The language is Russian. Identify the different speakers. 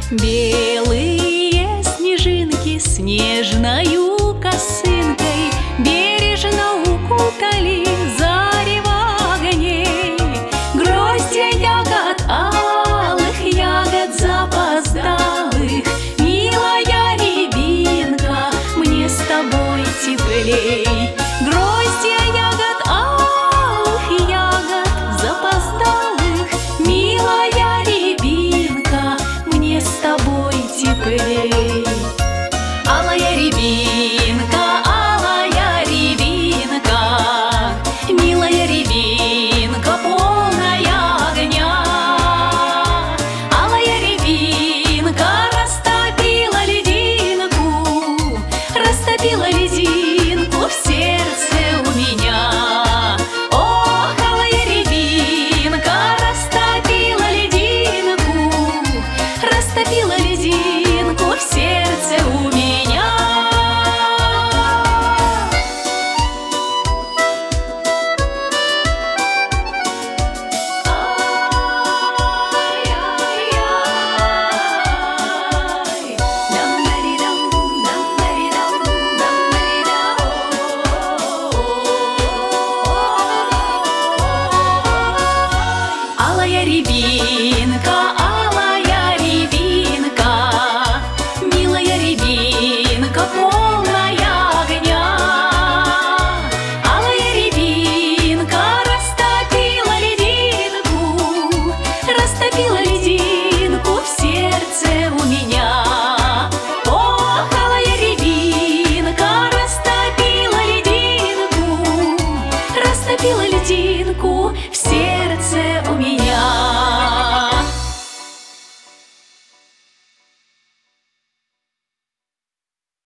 Speaker 1: Белые снежинки снежною косынкой бережно укутали зарево огней. Гроздья ягод, алых ягод запоздалых, милая рябинка, мне с тобой теплей. Гроздья ягод, алых ягод запоздалых, милая рябинка, мне с тобой теплей. Алая рябинка, милая рябинка, полная огня. Алая рябинка растопила лединку в сердце у меня. Ох, алая рябинка растопила лединку